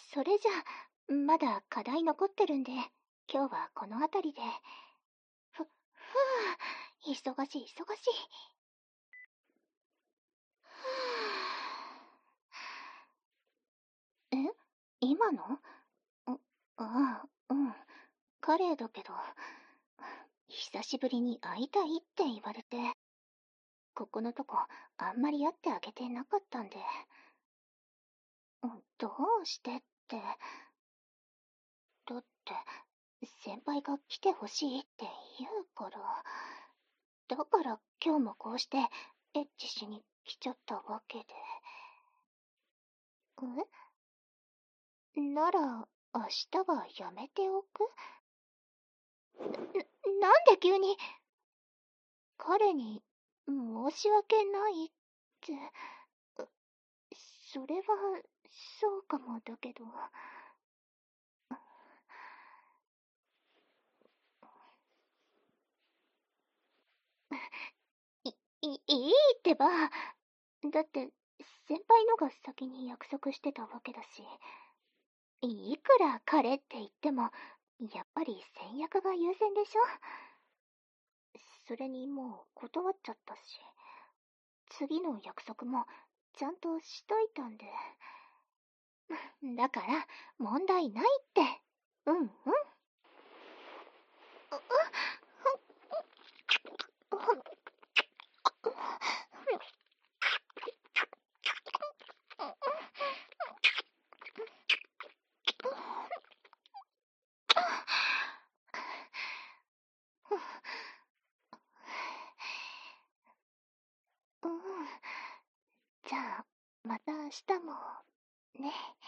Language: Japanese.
それじゃあ、まだ課題残ってるんで、今日はこの辺りで。ふ、ふぅ、忙しい忙しい。え、今の？ああ、うん。彼だけど、久しぶりに会いたいって言われて、ここのとこあんまり会ってあげてなかったんで。どうしてって。だって、先輩が来てほしいって言うから。だから今日もこうしてエッチしに来ちゃったわけで。なら、明日はやめておく？なんで急に。彼に申し訳ないって。それは、そうかもだけど。いいってば。だって、先輩のが先に約束してたわけだし。いくら彼って言っても、やっぱり先約が優先でしょ。それにもう断っちゃったし。次の約束もちゃんとしといたんで。だから、問題ないって。うんうん。うん。じゃあ、また明日も、ね。